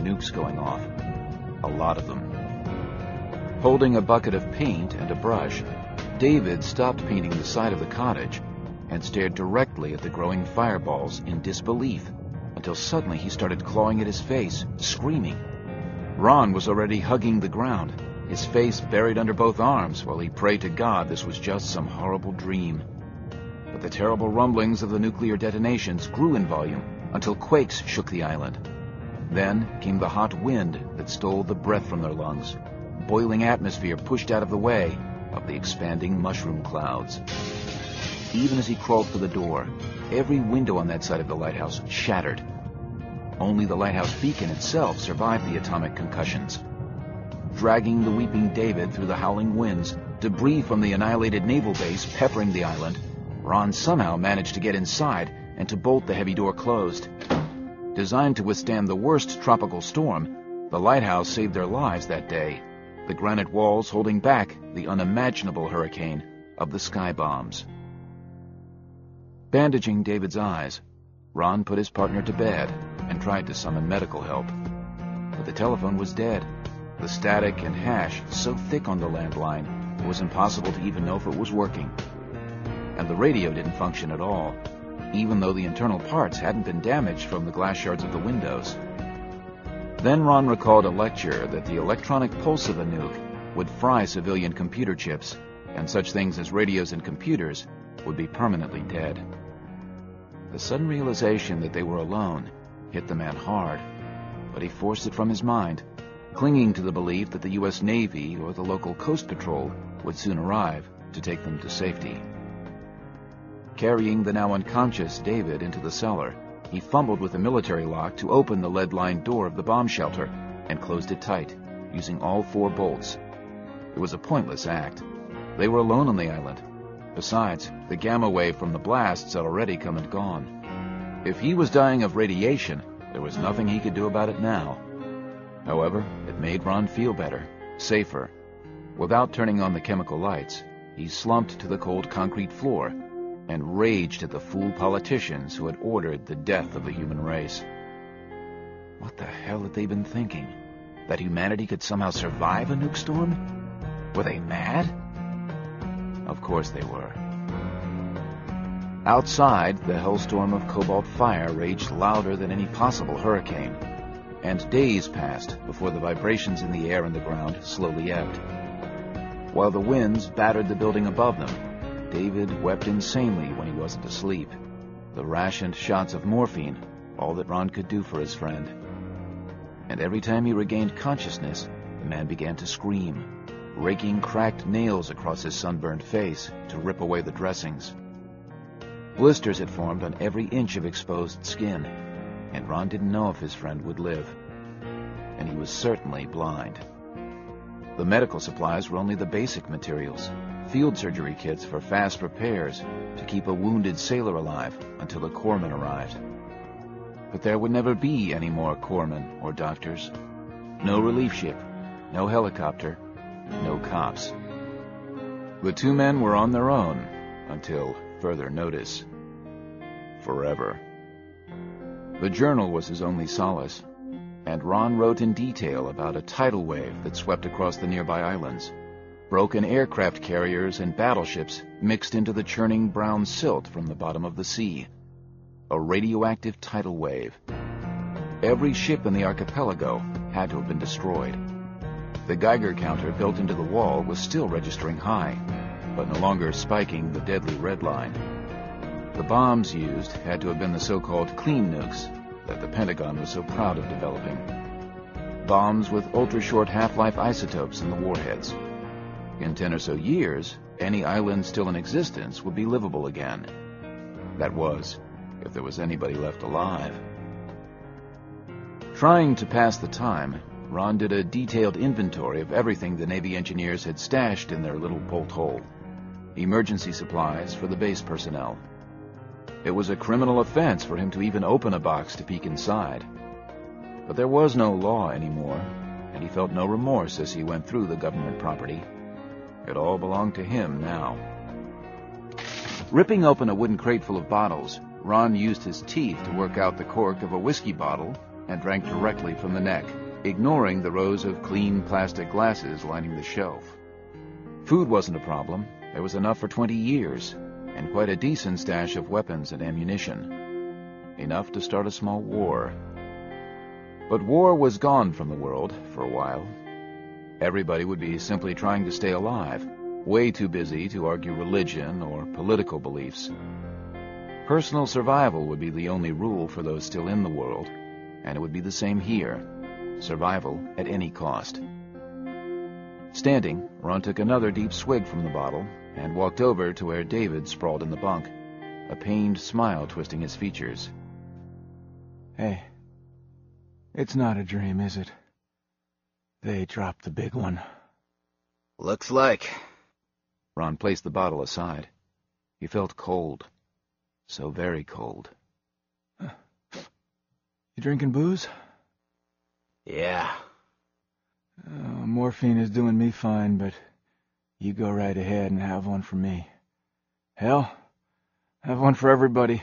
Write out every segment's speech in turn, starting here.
nukes going off. A lot of them. Holding a bucket of paint and a brush, David stopped painting the side of the cottage and stared directly at the growing fireballs in disbelief until suddenly he started clawing at his face, screaming. Ron was already hugging the ground, his face buried under both arms while he prayed to God this was just some horrible dream. But the terrible rumblings of the nuclear detonations grew in volume until quakes shook the island. Then came the hot wind that stole the breath from their lungs, boiling atmosphere pushed out of the way of the expanding mushroom clouds. Even as he crawled for the door, every window on that side of the lighthouse shattered. Only the lighthouse beacon itself survived the atomic concussions. Dragging the weeping David through the howling winds, debris from the annihilated naval base peppering the island, Ron somehow managed to get inside and to bolt the heavy door closed. Designed to withstand the worst tropical storm, the lighthouse saved their lives that day, the granite walls holding back the unimaginable hurricane of the sky bombs. Bandaging David's eyes, Ron put his partner to bed and tried to summon medical help. But the telephone was dead, the static and hash so thick on the landline it was impossible to even know if it was working. And the radio didn't function at all, even though the internal parts hadn't been damaged from the glass shards of the windows. Then Ron recalled a lecture that the electronic pulse of a nuke would fry civilian computer chips, and such things as radios and computers would be permanently dead. The sudden realization that they were alone hit the man hard, but he forced it from his mind, clinging to the belief that the U.S. Navy or the local Coast Patrol would soon arrive to take them to safety. Carrying the now unconscious David into the cellar, he fumbled with the military lock to open the lead-lined door of the bomb shelter and closed it tight, using all 4 bolts. It was a pointless act. They were alone on the island. Besides, the gamma wave from the blasts had already come and gone. If he was dying of radiation, there was nothing he could do about it now. However, it made Ron feel better, safer. Without turning on the chemical lights, he slumped to the cold concrete floor and raged at the fool politicians who had ordered the death of the human race. What the hell had they been thinking? That humanity could somehow survive a nuke storm? Were they mad? Of course they were. Outside, the hellstorm of cobalt fire raged louder than any possible hurricane, and days passed before the vibrations in the air and the ground slowly ebbed. While the winds battered the building above them, David wept insanely when he wasn't asleep. The rationed shots of morphine, all that Ron could do for his friend. And every time he regained consciousness, the man began to scream, raking cracked nails across his sunburned face to rip away the dressings. Blisters had formed on every inch of exposed skin, and Ron didn't know if his friend would live. And he was certainly blind. The medical supplies were only the basic materials, field surgery kits for fast repairs to keep a wounded sailor alive until a corpsman arrived. But there would never be any more corpsmen or doctors. No relief ship, no helicopter, no cops. The 2 men were on their own until further notice. Forever. The journal was his only solace, and Ron wrote in detail about a tidal wave that swept across the nearby islands. Broken aircraft carriers and battleships mixed into the churning brown silt from the bottom of the sea. A radioactive tidal wave. Every ship in the archipelago had to have been destroyed. The Geiger counter built into the wall was still registering high, but no longer spiking the deadly red line. The bombs used had to have been the so-called clean nukes that the Pentagon was so proud of developing. Bombs with ultra-short half-life isotopes in the warheads. In 10 or so years, any island still in existence would be livable again. That was, if there was anybody left alive. Trying to pass the time, Ron did a detailed inventory of everything the Navy engineers had stashed in their little bolt hole. Emergency supplies for the base personnel. It was a criminal offense for him to even open a box to peek inside. But there was no law anymore, and he felt no remorse as he went through the government property. It all belonged to him now. Ripping open a wooden crate full of bottles, Ron used his teeth to work out the cork of a whiskey bottle and drank directly from the neck, ignoring the rows of clean plastic glasses lining the shelf. Food wasn't a problem. There was enough for 20 years, and quite a decent stash of weapons and ammunition. Enough to start a small war. But war was gone from the world for a while. Everybody would be simply trying to stay alive, way too busy to argue religion or political beliefs. Personal survival would be the only rule for those still in the world, and it would be the same here. Survival at any cost. Standing, Ron took another deep swig from the bottle and walked over to where David sprawled in the bunk, a pained smile twisting his features. Hey, it's not a dream, is it? They dropped the big one. Looks like. Ron placed the bottle aside. He felt cold. So very cold. You drinking booze? Yeah. Morphine is doing me fine, but you go right ahead and have one for me. Hell, have one for everybody.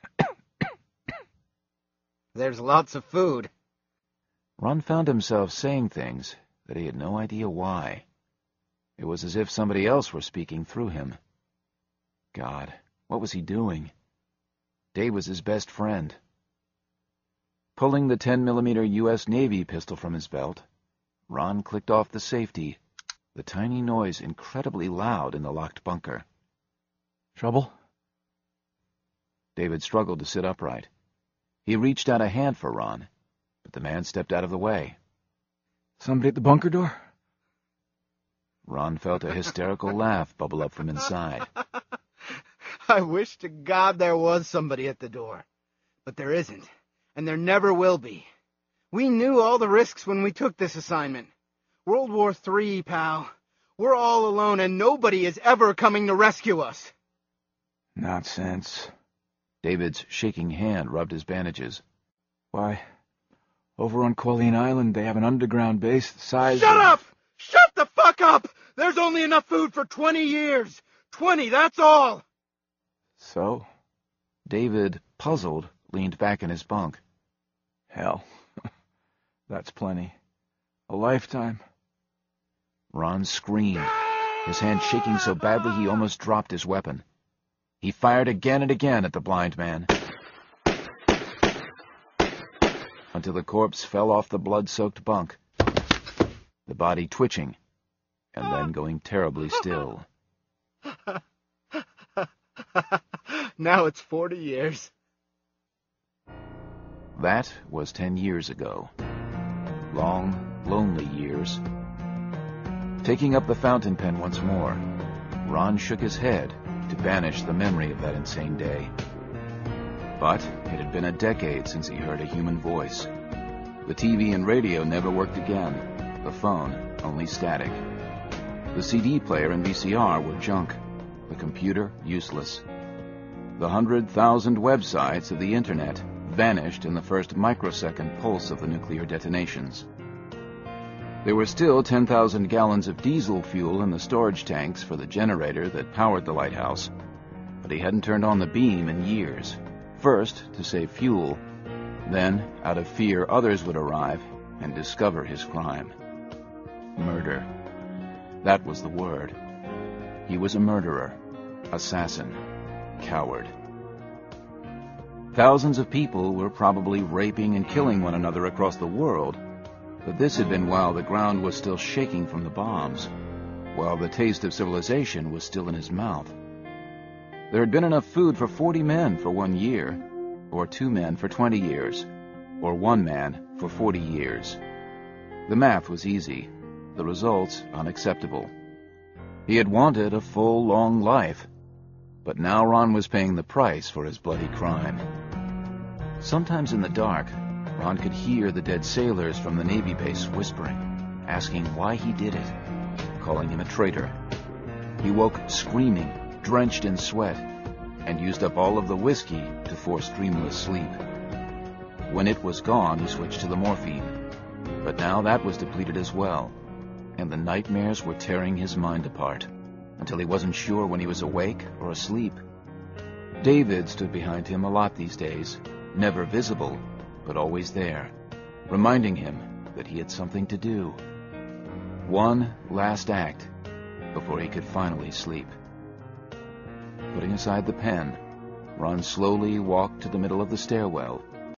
There's lots of food. Ron found himself saying things that he had no idea why. It was as if somebody else were speaking through him. God, what was he doing? Dave was his best friend. Pulling the 10mm U.S. Navy pistol from his belt, Ron clicked off the safety, the tiny noise incredibly loud in the locked bunker. Trouble? David struggled to sit upright. He reached out a hand for Ron, but the man stepped out of the way. Somebody at the bunker door? Ron felt a hysterical laugh bubble up from inside. I wish to God there was somebody at the door. But there isn't, and there never will be. We knew all the risks when we took this assignment. World War III, pal. We're all alone, and nobody is ever coming to rescue us. Nonsense. David's shaking hand rubbed his bandages. Why, over on Colleen Island, they have an underground base the size Shut of... up! Shut the fuck up! There's only enough food for 20 years. 20, that's all. So? David, puzzled, leaned back in his bunk. Hell, that's plenty. A lifetime. Ron screamed, his hand shaking so badly he almost dropped his weapon. He fired again and again at the blind man, until the corpse fell off the blood-soaked bunk, the body twitching, and then going terribly still. Now it's 40 years. That was 10 years ago. Long, lonely years. Taking up the fountain pen once more, Ron shook his head to banish the memory of that insane day. But it had been a decade since he heard a human voice. The TV and radio never worked again. The phone, only static. The CD player and VCR were junk. The computer, useless. The 100,000 websites of the Internet vanished in the first microsecond pulse of the nuclear detonations. There were still 10,000 gallons of diesel fuel in the storage tanks for the generator that powered the lighthouse, but he hadn't turned on the beam in years. First, to save fuel, then, out of fear others would arrive and discover his crime. Murder. That was the word. He was a murderer, assassin, coward. Thousands of people were probably raping and killing one another across the world, but this had been while the ground was still shaking from the bombs, while the taste of civilization was still in his mouth. There had been enough food for 40 men for 1 year, or 2 men for 20 years, or 1 man for 40 years. The math was easy, the results unacceptable. He had wanted a full, long life, but now Ron was paying the price for his bloody crime. Sometimes in the dark, Ron could hear the dead sailors from the Navy base whispering, asking why he did it, calling him a traitor. He woke screaming, drenched in sweat, and used up all of the whiskey to force dreamless sleep. When it was gone, he switched to the morphine, but now that was depleted as well, and the nightmares were tearing his mind apart, until he wasn't sure when he was awake or asleep. David stood behind him a lot these days, never visible, but always there, reminding him that he had something to do. One last act before he could finally sleep. Putting aside the pen, Ron slowly walked to the middle of the stairwell